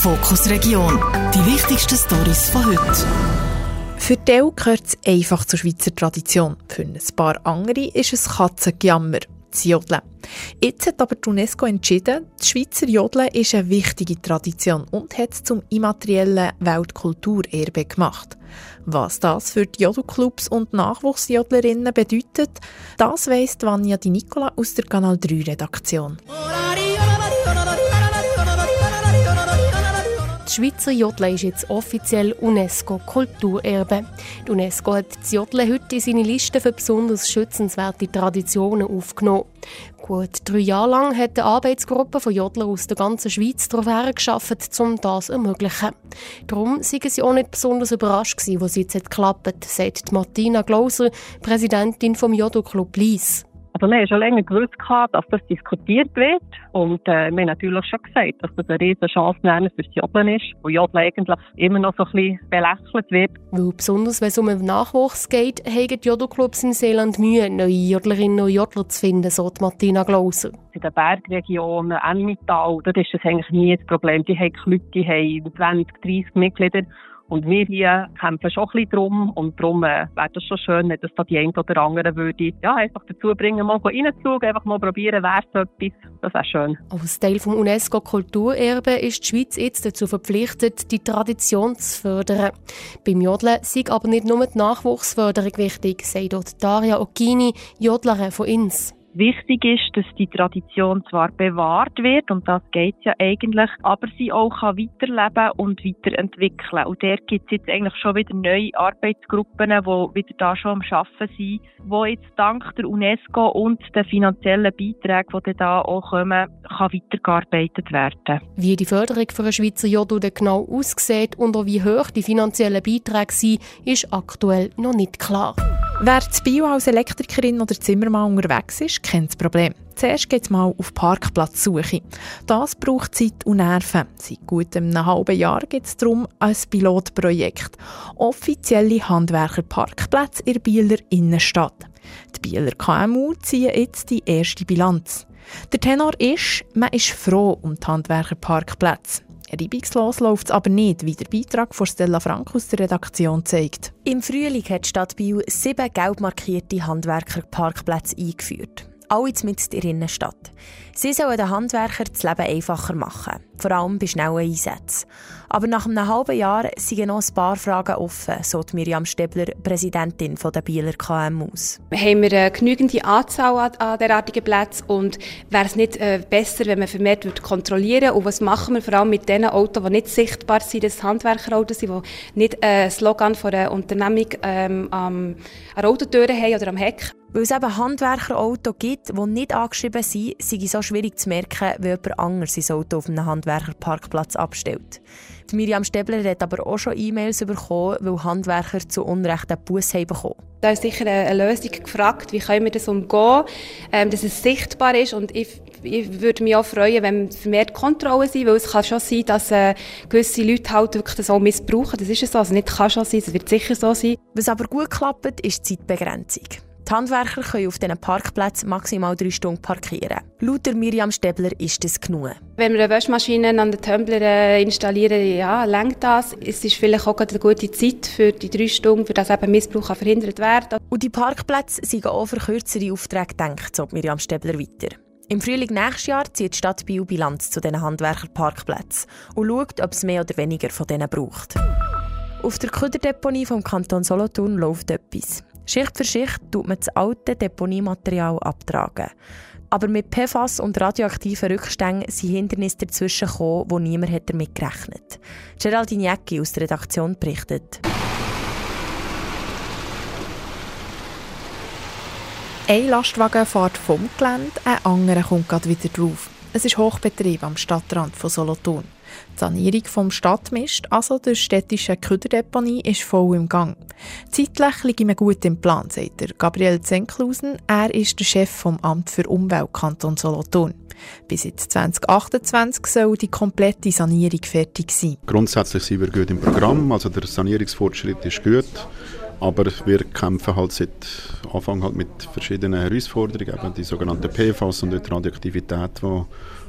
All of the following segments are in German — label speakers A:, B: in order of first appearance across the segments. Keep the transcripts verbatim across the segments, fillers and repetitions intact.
A: Fokus Region. Die wichtigsten Storys von heute.
B: Für die Teil gehört es einfach zur Schweizer Tradition. Für ein paar andere ist es Katzengejammer, das Jodeln. Jetzt hat aber die UNESCO entschieden, das Schweizer Jodeln ist eine wichtige Tradition und hat es zum immateriellen Weltkulturerbe gemacht. Was das für die Jodelclubs und Nachwuchsjodlerinnen bedeutet, das weiss Vanja Di Nicola aus der Kanal drei Redaktion.
C: Das Schweizer Jodeln ist jetzt offiziell UNESCO-Kulturerbe. Die UNESCO hat das Jodeln heute in seine Liste für besonders schützenswerte Traditionen aufgenommen. Gut drei Jahre lang hat eine Arbeitsgruppe von Jodlern aus der ganzen Schweiz darauf hergearbeitet, um das zu ermöglichen. Darum waren sie auch nicht besonders überrascht, als es jetzt geklappt hat, sagt Martina Glauser, Präsidentin des Jodelclub Lyss.
D: Also wir haben schon länger gewusst, dass das diskutiert wird. Und äh, wir haben natürlich schon gesagt, dass das eine riesige Chance für das Jodeln ist. Und Jodeln eigentlich immer noch so ein bisschen belächelt wird.
C: Weil besonders wenn es um den Nachwuchs geht, haben die Jodelclubs in Seeland Mühe, neue Jodlerinnen und Jodler zu finden, so Martina Glauser.
D: In den Bergregionen, Emmental, dort ist das eigentlich nie das Problem. Die haben Clubs, die haben zwanzig, dreissig Mitglieder. Und wir hier kämpfen schon ein bisschen drum. Und darum äh, wäre es schon schön, wenn das da die eine oder andere würde, ja, einfach dazu bringen, mal reinzuschauen, einfach mal probieren, wäre es etwas. Das wäre schön.
C: Als Teil des UNESCO-Kulturerbe ist die Schweiz jetzt dazu verpflichtet, die Tradition zu fördern. Beim Jodeln sei aber nicht nur die Nachwuchsförderung wichtig, sagt dort Daria Occhini, Jodlerin von Ins.
E: Wichtig ist, dass die Tradition zwar bewahrt wird, und das geht ja eigentlich, aber sie auch kann weiterleben und weiterentwickeln. Und da gibt es jetzt eigentlich schon wieder neue Arbeitsgruppen, die wieder da schon am Arbeiten sind, wo jetzt dank der UNESCO und den finanziellen Beiträgen, die da auch kommen, kann weitergearbeitet werden.
C: Wie die Förderung für einen Schweizer Jodel genau aussieht und auch wie hoch die finanziellen Beiträge sind, ist aktuell noch nicht klar.
B: Wer zu Bio als Elektrikerin oder Zimmermann unterwegs ist, kennt das Problem. Zuerst geht es mal auf Parkplatzsuche. Das braucht Zeit und Nerven. Seit gut einem halben Jahr geht es darum ein Pilotprojekt. Offizielle Handwerkerparkplätze in der Bieler Innenstadt. Die Bieler K M U ziehen jetzt die erste Bilanz. Der Tenor ist, man ist froh um die Handwerkerparkplätze. Reibungslos läuft es aber nicht, wie der Beitrag von Stella Frank aus der Redaktion zeigt.
F: Im Frühling hat die Stadt Biel sieben gelb markierte Handwerkerparkplätze eingeführt. Alle mitten in der Innenstadt. Sie sollen den Handwerkern das Leben einfacher machen, vor allem bei schnellen Einsätzen. Aber nach einem halben Jahr sind noch ein paar Fragen offen, so Miriam Stebler, Präsidentin der Bieler K M Us.
G: Haben wir eine genügende Anzahl an, an derartigen Plätzen und wäre es nicht äh, besser, wenn man vermehrt würde kontrollieren? Und was machen wir vor allem mit den Autos, die nicht sichtbar sind, dass Handwerkerautos sind, die nicht äh, ein Slogan von einer Unternehmung ähm, an der Autotür haben oder am Heck?
F: Weil es eben Handwerkerautos gibt, die nicht angeschrieben sind, sei es so schwierig zu merken, wie jemand anderes sein Auto auf einem Handwerkerparkplatz abstellt. Die Miriam Stebler hat aber auch schon E-Mails bekommen, weil Handwerker zu Unrecht einen Buss haben bekommen.
G: Da ist sicher eine Lösung gefragt, wie können wir das umgehen, ähm, dass es sichtbar ist. Und ich, ich würde mich auch freuen, wenn vermehrt Kontrollen sind, weil es kann schon sein, dass äh, gewisse Leute halt wirklich das auch missbrauchen. Das ist es so, also nicht kann schon sein, es wird sicher so sein.
F: Was aber gut klappt, ist die Zeitbegrenzung. Die Handwerker können auf diesen Parkplätzen maximal drei Stunden parkieren. Laut Miriam Stebler ist das genug.
G: Wenn wir eine Waschmaschine an den Tumbler äh, installieren, ja, reicht das. Es ist vielleicht auch eine gute Zeit für die drei Stunden, für das eben Missbrauch verhindert werden.
F: Und die Parkplätze sind auch für kürzere Aufträge gedacht, so Miriam Stebler weiter. Im Frühling nächstes Jahr zieht die Stadt Biel Bilanz zu diesen Handwerkerparkplätzen und schaut, ob es mehr oder weniger von denen braucht. Auf der Köderdeponie vom Kanton Solothurn läuft etwas. Schicht für Schicht tut man das alte Deponiematerial abtragen. Aber mit P F A S und radioaktiven Rückständen sind Hindernisse dazwischen gekommen, wo niemand damit gerechnet hat. Geraldine Jäcki aus der Redaktion berichtet.
B: Ein Lastwagen fährt vom Gelände, ein anderer kommt gerade wieder drauf. Es ist Hochbetrieb am Stadtrand von Solothurn. Die Sanierung vom Stadtmist, also der städtischen Köderdeponie, ist voll im Gang. Zeitlich liegt ihm gut im Plan, sagt der Gabriel Zenklausen. Er ist der Chef vom Amt für Umwelt Kanton Solothurn. Bis jetzt zwanzig achtundzwanzig soll die komplette Sanierung fertig sein.
H: Grundsätzlich sind wir gut im Programm, also der Sanierungsfortschritt ist gut. Aber wir kämpfen halt seit Anfang halt mit verschiedenen Herausforderungen, eben die sogenannten P F A S und die Radioaktivität, die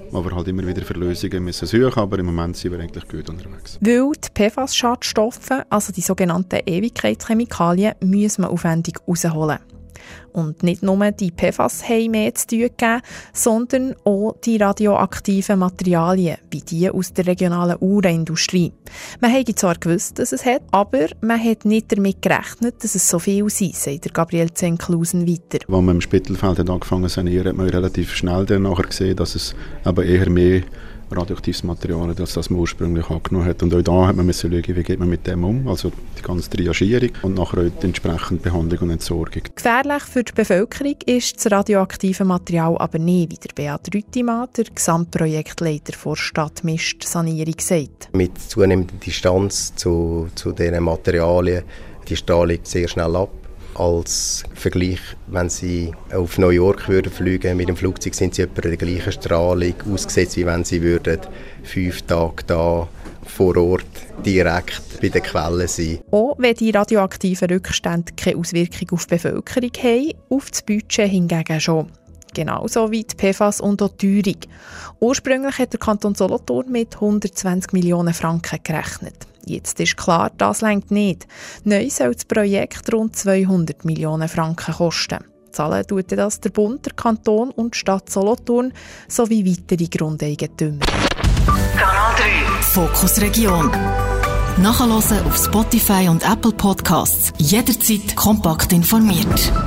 H: wo wir halt immer wieder für Lösungen müssen suchen, aber im Moment sind wir eigentlich gut unterwegs.
B: Weil die P F A S-Schadstoffe, also die sogenannten Ewigkeitschemikalien, müssen wir aufwendig rausholen. Und nicht nur die P F A S haben mehr zu tun gegeben, sondern auch die radioaktiven Materialien, wie die aus der regionalen Uhrenindustrie. Man hätte zwar gewusst, dass es hat, aber man hat nicht damit gerechnet, dass es so viel sind, sagt Gabriel Zenklausen weiter.
H: Als man im Spittelfeld angefangen zu sanieren, hat man relativ schnell dann nachher gesehen, dass es aber eher mehr radioaktives Material ist, als das man ursprünglich angenommen hat. Und auch da hat man müssen schauen, wie geht man mit dem um, also die ganze Triagierung und nachher auch die entsprechende Behandlung und Entsorgung.
B: Gefährlich für die Bevölkerung ist das radioaktive Material aber nicht, wie der Beat Rüttimann, der Gesamtprojektleiter der Stadtmistsanierung, sagt.
I: Mit zunehmender Distanz zu, zu diesen Materialien, die Strahlung sehr schnell ab. Als Vergleich, wenn Sie auf New York würden fliegen mit dem Flugzeug, sind Sie etwa der gleichen Strahlung ausgesetzt, wie wenn Sie würden fünf Tage da vor Ort direkt bei der Quelle sein.
B: Auch wenn die radioaktiven Rückstände keine Auswirkung auf die Bevölkerung haben, auf das Budget hingegen schon. Genauso wie die P F A S und auch die Teuerung. Ursprünglich hat der Kanton Solothurn mit hundertzwanzig Millionen Franken gerechnet. Jetzt ist klar, das reicht nicht. Neu soll das Projekt rund zweihundert Millionen Franken kosten. Zahlen tut das der Bund, der Kanton und die Stadt Solothurn sowie weitere Grundeigentümer.
A: Kanal drei Fokus Region. Nachhören auf Spotify und Apple Podcasts. Jederzeit kompakt informiert.